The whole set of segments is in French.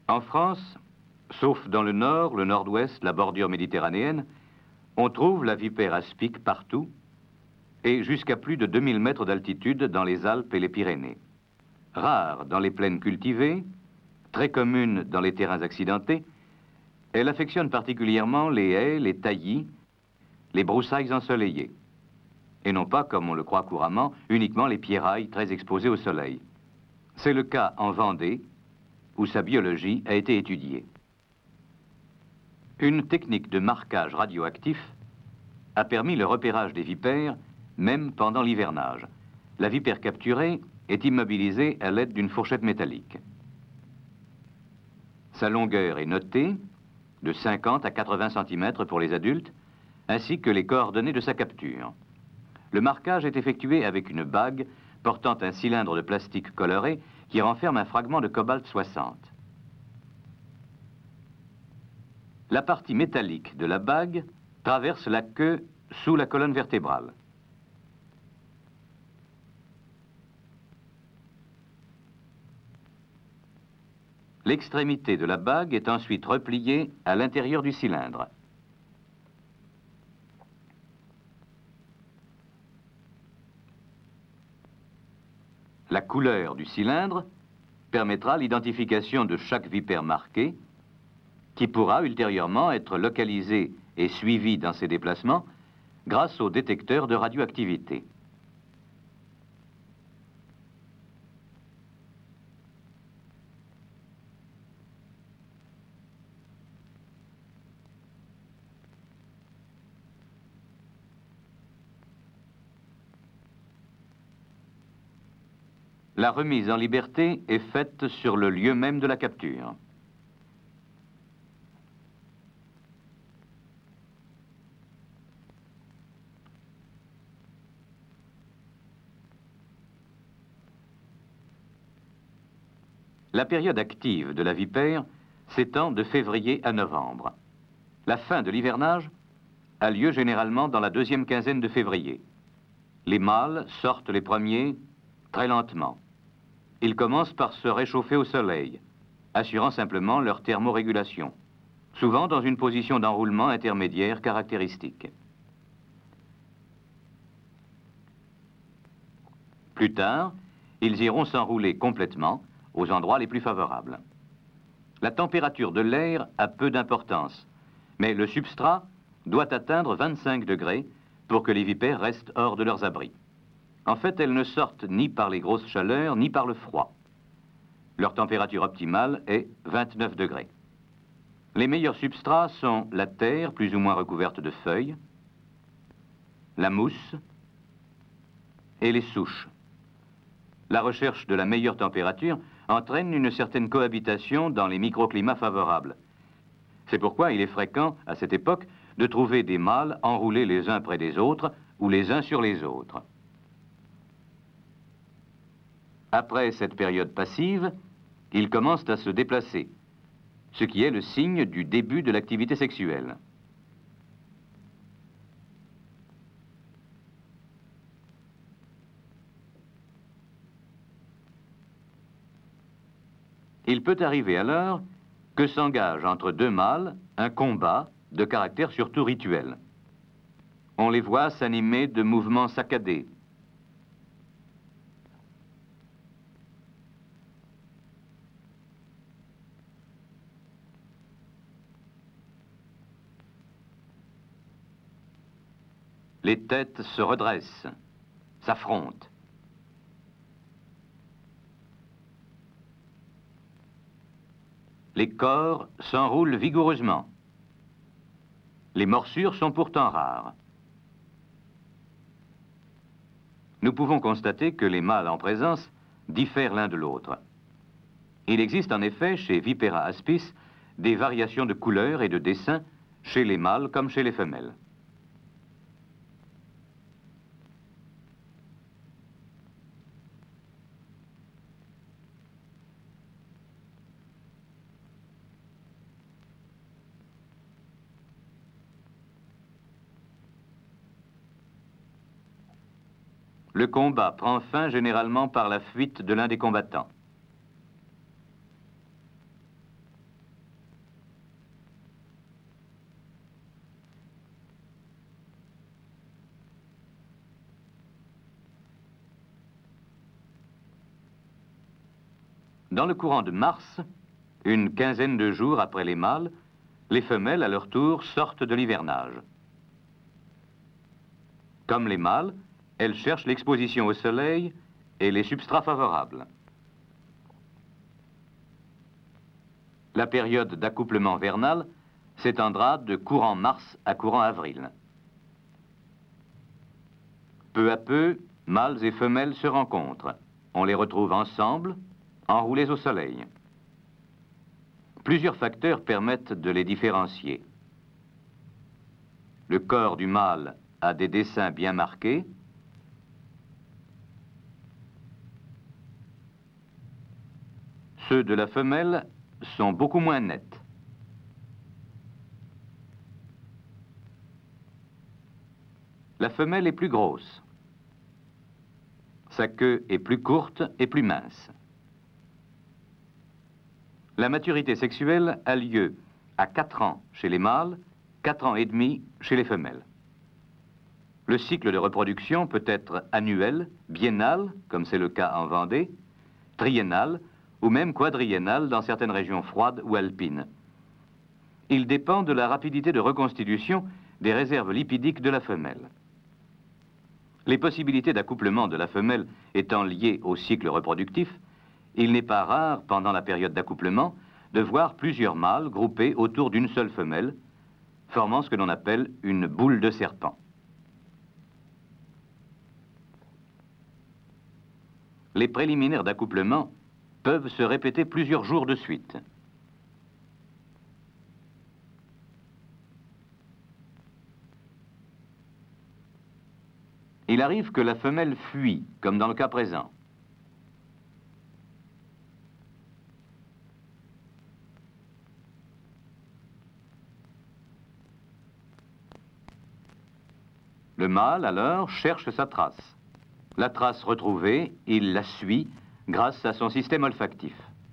En France, sauf dans le nord, le nord-ouest, la bordure méditerranéenne, on trouve la vipère aspic partout et jusqu'à plus de 2000 mètres d'altitude dans les Alpes et les Pyrénées. Rare dans les plaines cultivées, très commune dans les terrains accidentés, elle affectionne particulièrement les haies, les taillis, les broussailles ensoleillées, et non pas, comme on le croit couramment, uniquement les pierrailles très exposées au soleil. C'est le cas en Vendée, où sa biologie a été étudiée. Une technique de marquage radioactif a permis le repérage des vipères, même pendant l'hivernage. La vipère capturée est immobilisée à l'aide d'une fourchette métallique. Sa longueur est notée, de 50 à 80 cm pour les adultes, ainsi que les coordonnées de sa capture. Le marquage est effectué avec une bague portant un cylindre de plastique coloré qui renferme un fragment de cobalt 60. La partie métallique de la bague traverse la queue sous la colonne vertébrale. L'extrémité de la bague est ensuite repliée à l'intérieur du cylindre. La couleur du cylindre permettra l'identification de chaque vipère marquée, qui pourra ultérieurement être localisée et suivie dans ses déplacements grâce au détecteur de radioactivité. La remise en liberté est faite sur le lieu même de la capture. La période active de la vipère s'étend de février à novembre. La fin de l'hivernage a lieu généralement dans la deuxième quinzaine de février. Les mâles sortent les premiers très lentement. Ils commencent par se réchauffer au soleil, assurant simplement leur thermorégulation, souvent dans une position d'enroulement intermédiaire caractéristique. Plus tard, ils iront s'enrouler complètement aux endroits les plus favorables. La température de l'air a peu d'importance, mais le substrat doit atteindre 25 degrés pour que les vipères restent hors de leurs abris. En fait, elles ne sortent ni par les grosses chaleurs, ni par le froid. Leur température optimale est 29 degrés. Les meilleurs substrats sont la terre, plus ou moins recouverte de feuilles, la mousse et les souches. La recherche de la meilleure température entraîne une certaine cohabitation dans les microclimats favorables. C'est pourquoi il est fréquent, à cette époque, de trouver des mâles enroulés les uns près des autres ou les uns sur les autres. Après cette période passive, ils commencent à se déplacer, ce qui est le signe du début de l'activité sexuelle. Il peut arriver alors que s'engage entre deux mâles un combat de caractère surtout rituel. On les voit s'animer de mouvements saccadés. Les têtes se redressent, s'affrontent. Les corps s'enroulent vigoureusement. Les morsures sont pourtant rares. Nous pouvons constater que les mâles en présence diffèrent l'un de l'autre. Il existe en effet chez Vipera aspis des variations de couleur et de dessin chez les mâles comme chez les femelles. Le combat prend fin généralement par la fuite de l'un des combattants. Dans le courant de mars, une quinzaine de jours après les mâles, les femelles, à leur tour, sortent de l'hivernage. Comme les mâles, elles cherchent l'exposition au soleil et les substrats favorables. La période d'accouplement vernal s'étendra de courant mars à courant avril. Peu à peu, mâles et femelles se rencontrent. On les retrouve ensemble, enroulés au soleil. Plusieurs facteurs permettent de les différencier. Le corps du mâle a des dessins bien marqués. Ceux de la femelle sont beaucoup moins nets. La femelle est plus grosse. Sa queue est plus courte et plus mince. La maturité sexuelle a lieu à 4 ans chez les mâles, 4 ans et demi chez les femelles. Le cycle de reproduction peut être annuel, biennal, comme c'est le cas en Vendée, triennal ou même quadriennal dans certaines régions froides ou alpines. Il dépend de la rapidité de reconstitution des réserves lipidiques de la femelle. Les possibilités d'accouplement de la femelle étant liées au cycle reproductif, il n'est pas rare, pendant la période d'accouplement, de voir plusieurs mâles groupés autour d'une seule femelle, formant ce que l'on appelle une boule de serpent. Les préliminaires d'accouplement peuvent se répéter plusieurs jours de suite. Il arrive que la femelle fuit, comme dans le cas présent. Le mâle, alors, cherche sa trace. La trace retrouvée, il la suit grâce à son système olfactif.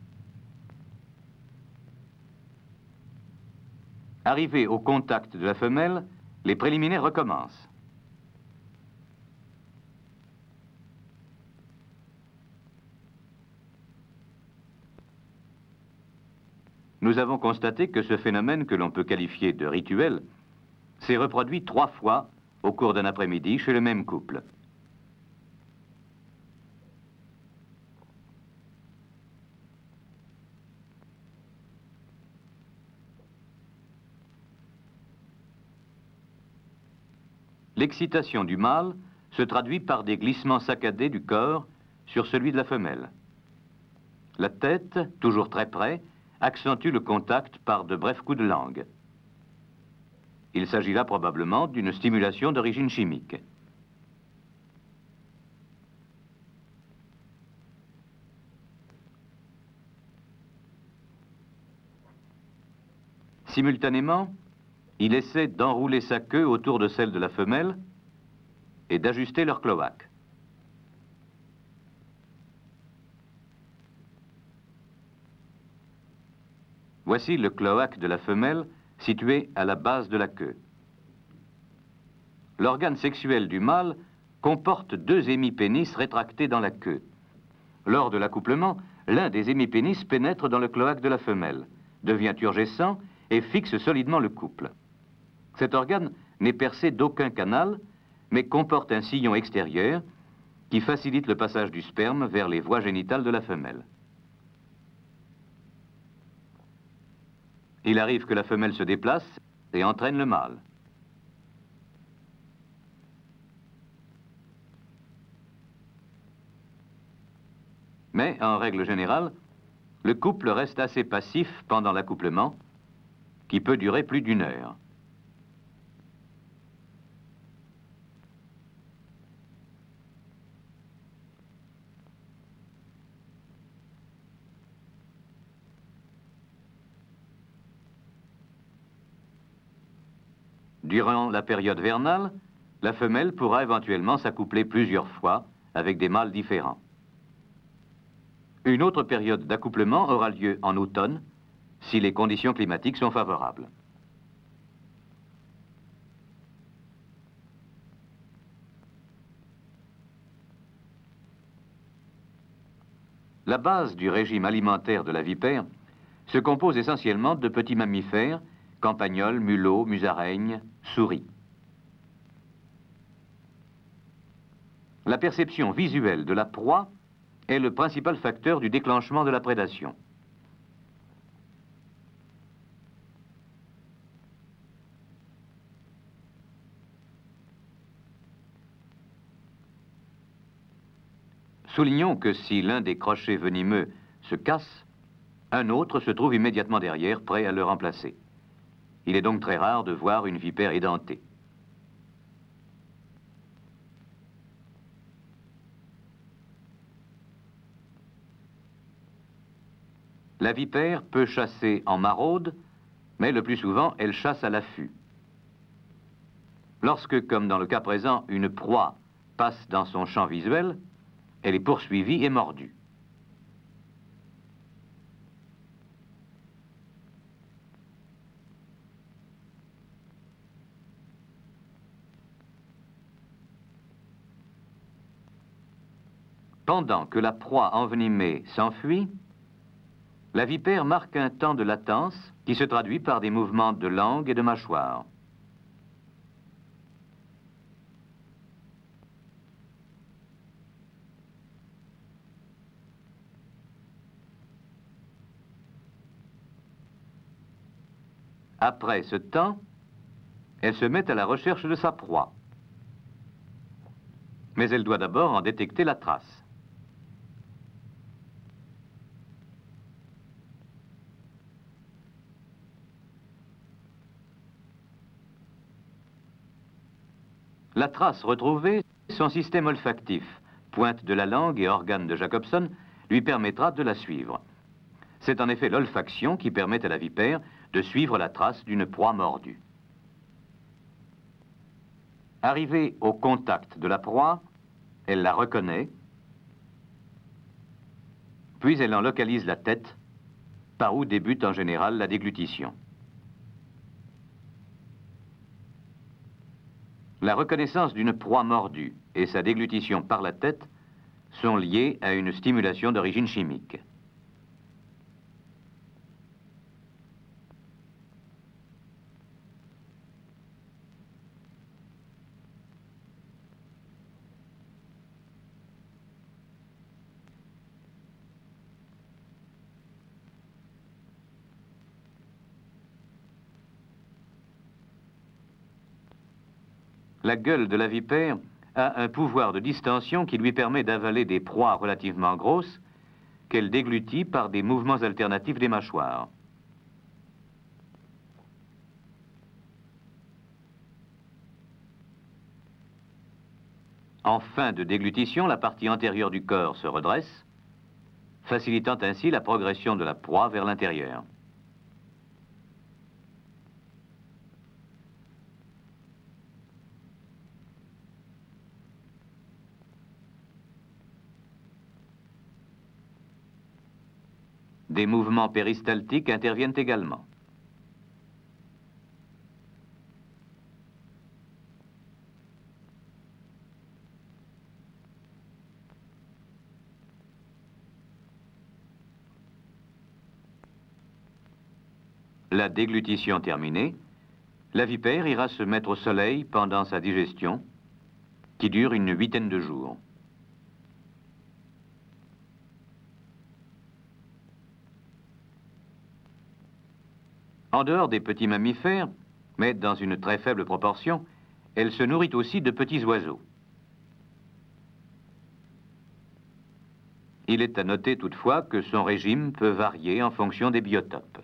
Arrivé au contact de la femelle, les préliminaires recommencent. Nous avons constaté que ce phénomène, que l'on peut qualifier de rituel, s'est reproduit 3 fois au cours d'un après-midi chez le même couple. L'excitation du mâle se traduit par des glissements saccadés du corps sur celui de la femelle. La tête, toujours très près, accentue le contact par de brefs coups de langue. Il s'agit là probablement d'une stimulation d'origine chimique. Simultanément, il essaie d'enrouler sa queue autour de celle de la femelle et d'ajuster leur cloaque. Voici le cloaque de la femelle situé à la base de la queue. L'organe sexuel du mâle comporte 2 hémipénis rétractés dans la queue. Lors de l'accouplement, l'un des hémipénis pénètre dans le cloaque de la femelle, devient turgescent et fixe solidement le couple. Cet organe n'est percé d'aucun canal, mais comporte un sillon extérieur qui facilite le passage du sperme vers les voies génitales de la femelle. Il arrive que la femelle se déplace et entraîne le mâle. Mais, en règle générale, le couple reste assez passif pendant l'accouplement, qui peut durer plus d'1 heure. Durant la période vernale, la femelle pourra éventuellement s'accoupler plusieurs fois avec des mâles différents. Une autre période d'accouplement aura lieu en automne, si les conditions climatiques sont favorables. La base du régime alimentaire de la vipère se compose essentiellement de petits mammifères, campagnols, mulots, musaraignes, souris. La perception visuelle de la proie est le principal facteur du déclenchement de la prédation. Soulignons que si l'un des crochets venimeux se casse, un autre se trouve immédiatement derrière, prêt à le remplacer. Il est donc très rare de voir une vipère édentée. La vipère peut chasser en maraude, mais le plus souvent, elle chasse à l'affût. Lorsque, comme dans le cas présent, une proie passe dans son champ visuel, elle est poursuivie et mordue. Pendant que la proie envenimée s'enfuit, la vipère marque un temps de latence qui se traduit par des mouvements de langue et de mâchoire. Après ce temps, elle se met à la recherche de sa proie. Mais elle doit d'abord en détecter la trace. La trace retrouvée, son système olfactif, pointe de la langue et organe de Jacobson, lui permettra de la suivre. C'est en effet l'olfaction qui permet à la vipère de suivre la trace d'une proie mordue. Arrivée au contact de la proie, elle la reconnaît, puis elle en localise la tête, par où débute en général la déglutition. La reconnaissance d'une proie mordue et sa déglutition par la tête sont liées à une stimulation d'origine chimique. La gueule de la vipère a un pouvoir de distension qui lui permet d'avaler des proies relativement grosses qu'elle déglutit par des mouvements alternatifs des mâchoires. En fin de déglutition, la partie antérieure du corps se redresse, facilitant ainsi la progression de la proie vers l'intérieur. Des mouvements péristaltiques interviennent également. La déglutition terminée, la vipère ira se mettre au soleil pendant sa digestion, qui dure une 8aine de jours. En dehors des petits mammifères, mais dans une très faible proportion, elle se nourrit aussi de petits oiseaux. Il est à noter toutefois que son régime peut varier en fonction des biotopes.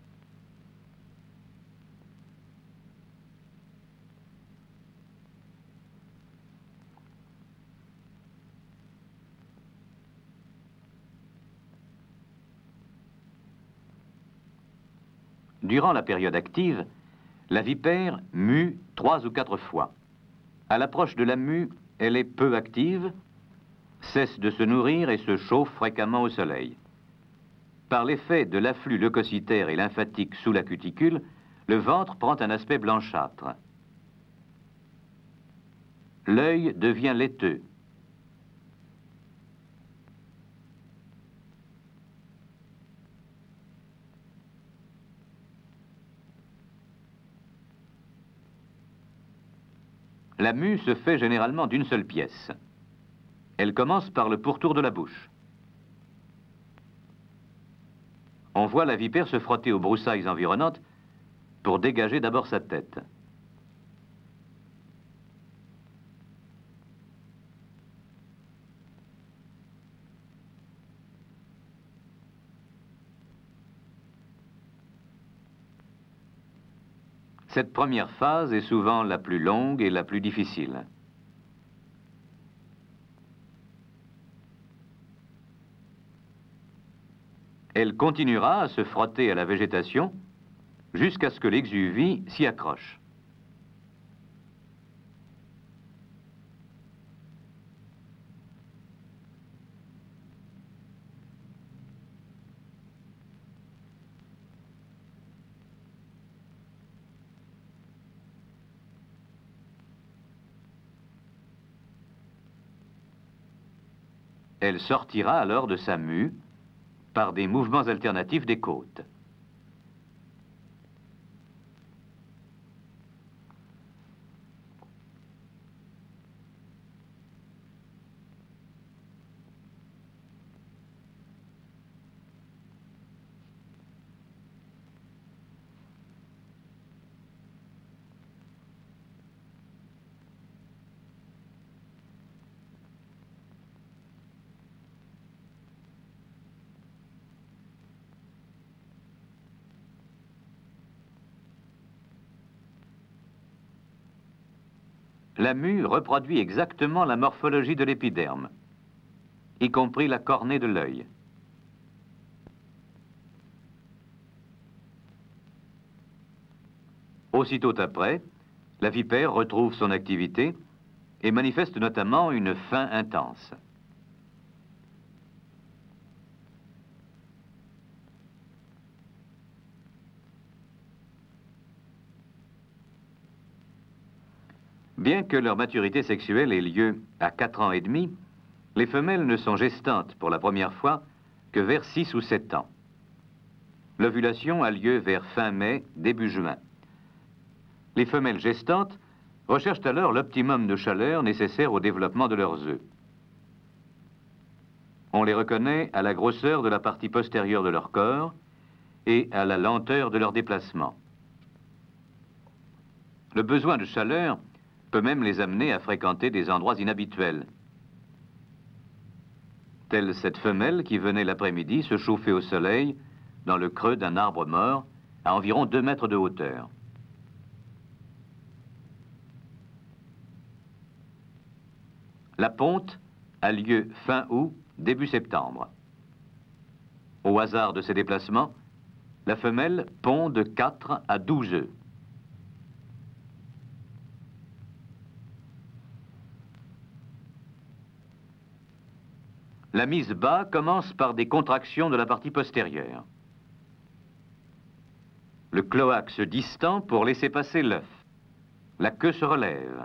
Durant la période active, la vipère mue 3 ou 4 fois. À l'approche de la mue, elle est peu active, cesse de se nourrir et se chauffe fréquemment au soleil. Par l'effet de l'afflux leucocytaire et lymphatique sous la cuticule, le ventre prend un aspect blanchâtre. L'œil devient laiteux. La mue se fait généralement d'une seule pièce. Elle commence par le pourtour de la bouche. On voit la vipère se frotter aux broussailles environnantes pour dégager d'abord sa tête. Cette première phase est souvent la plus longue et la plus difficile. Elle continuera à se frotter à la végétation jusqu'à ce que l'exuvie s'y accroche. Elle sortira alors de sa mue par des mouvements alternatifs des côtes. La mue reproduit exactement la morphologie de l'épiderme, y compris la cornée de l'œil. Aussitôt après, la vipère retrouve son activité et manifeste notamment une faim intense. Bien que leur maturité sexuelle ait lieu à 4 ans et demi, les femelles ne sont gestantes pour la première fois que vers 6 ou 7 ans. L'ovulation a lieu vers fin mai, début juin. Les femelles gestantes recherchent alors l'optimum de chaleur nécessaire au développement de leurs œufs. On les reconnaît à la grosseur de la partie postérieure de leur corps et à la lenteur de leur déplacement. Le besoin de chaleur peut même les amener à fréquenter des endroits inhabituels, telle cette femelle qui venait l'après-midi se chauffer au soleil dans le creux d'un arbre mort à environ 2 mètres de hauteur. La ponte a lieu fin août, début septembre. Au hasard de ces déplacements, la femelle pond de 4 à 12 œufs. La mise bas commence par des contractions de la partie postérieure. Le cloaque se distend pour laisser passer l'œuf. La queue se relève.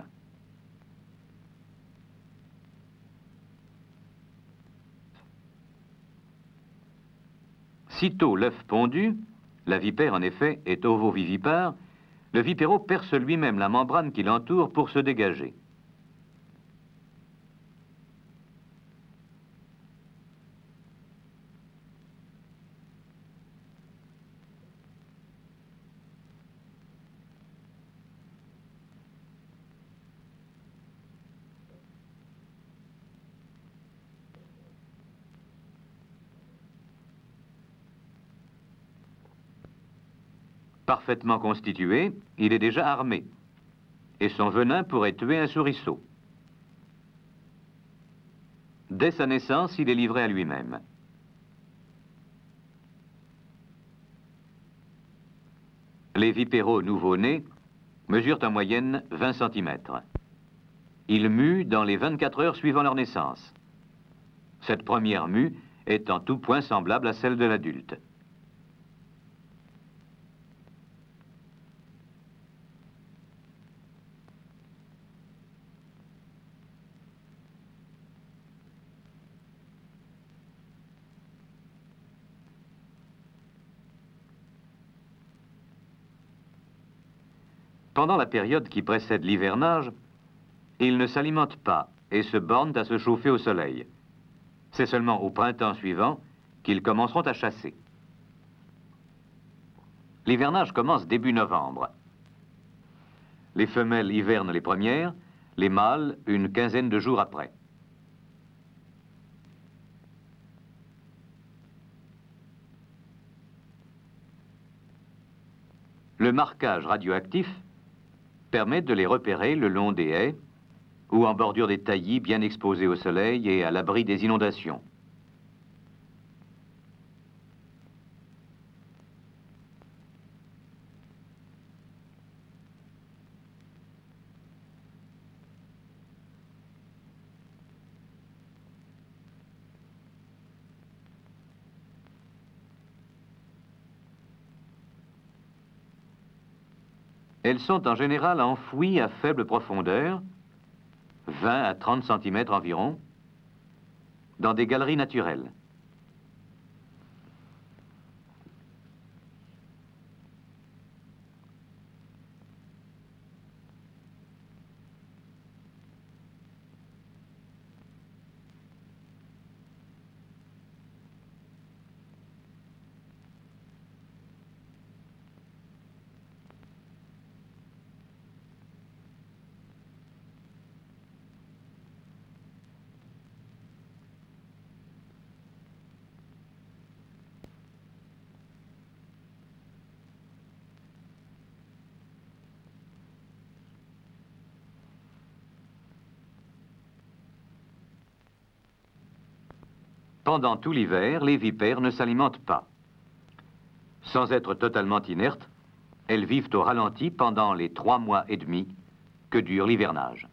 Sitôt l'œuf pondu, la vipère en effet est ovovivipare, le vipéro perce lui-même la membrane qui l'entoure pour se dégager. Parfaitement constitué, il est déjà armé, et son venin pourrait tuer un souriceau. Dès sa naissance, il est livré à lui-même. Les vipéros nouveau-nés mesurent en moyenne 20 cm. Ils muent dans les 24 heures suivant leur naissance. Cette première mue est en tout point semblable à celle de l'adulte. Pendant la période qui précède l'hivernage, Ils ne s'alimentent pas et se bornent à se chauffer au soleil. C'est seulement au printemps suivant qu'ils commenceront à chasser. L'hivernage commence début novembre. Les femelles hivernent les premières, les mâles une quinzaine de jours après. Le marquage radioactif permet de les repérer le long des haies ou en bordure des taillis bien exposés au soleil et à l'abri des inondations. Elles sont en général enfouies à faible profondeur, 20 à 30 cm environ, dans des galeries naturelles. Pendant tout l'hiver, les vipères ne s'alimentent pas. Sans être totalement inertes, elles vivent au ralenti pendant les 3 mois et demi que dure l'hivernage.